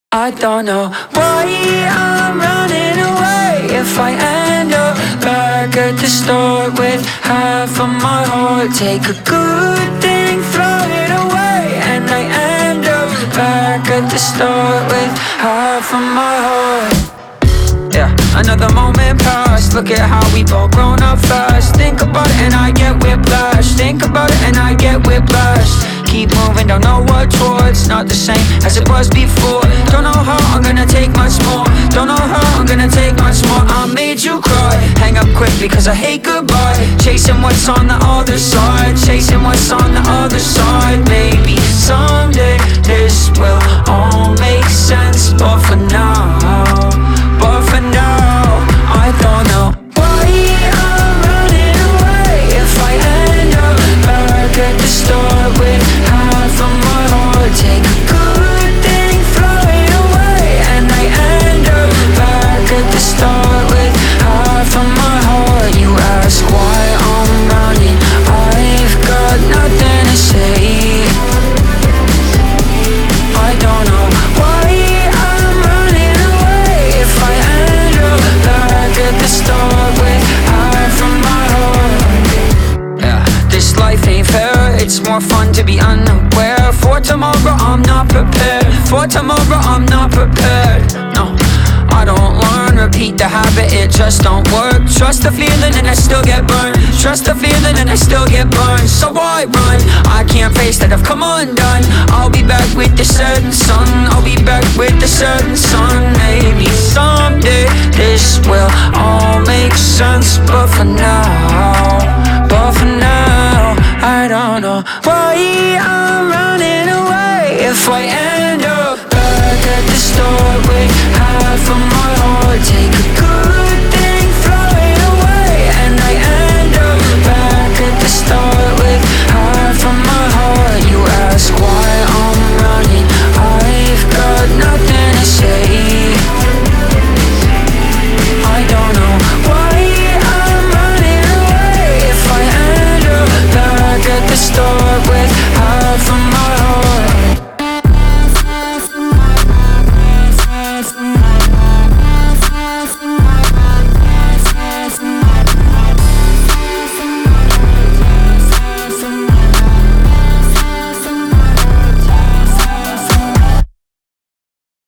I don't know why I'm running away. If I end up back at the start with half of my heart, take a good thing, throw it away, and I end up back at the start with half of my heart. Yeah, another moment passed. Look at how we've all grown up fast. Think about it and I get whiplash. Think about it and I get whiplash. Keep moving, don't know what towards. Not the same as it was before. Don't know how I'm gonna take much more. Don't know how I'm gonna take much more. I made you cry. Hang up quick because I hate goodbye. Chasing what's on the other side. Chasing what's on the other side. Maybe someday this will all make sense. But for now, I don't know why I'm running away. If I end up back at the start with half of my heart, take a good thing, throw it away, and I end up back at the start with half of my heart. You ask why I'm running, I've got nothing to say. I don't know why I'm running away. If I end up back at the start with half of my heart. Yeah, this life ain't fair. It's more fun to be unaware. For tomorrow I'm not prepared. For tomorrow I'm not prepared. No, I don't learn, repeat the habit, it just don't work. Trust the feeling and I still get burned. Trust the feeling and I still get burned. So why run? I can't face that I've come undone. I'll be back with the setting sun. I'll be back with the setting sun. Maybe someday this will all make sense, but for now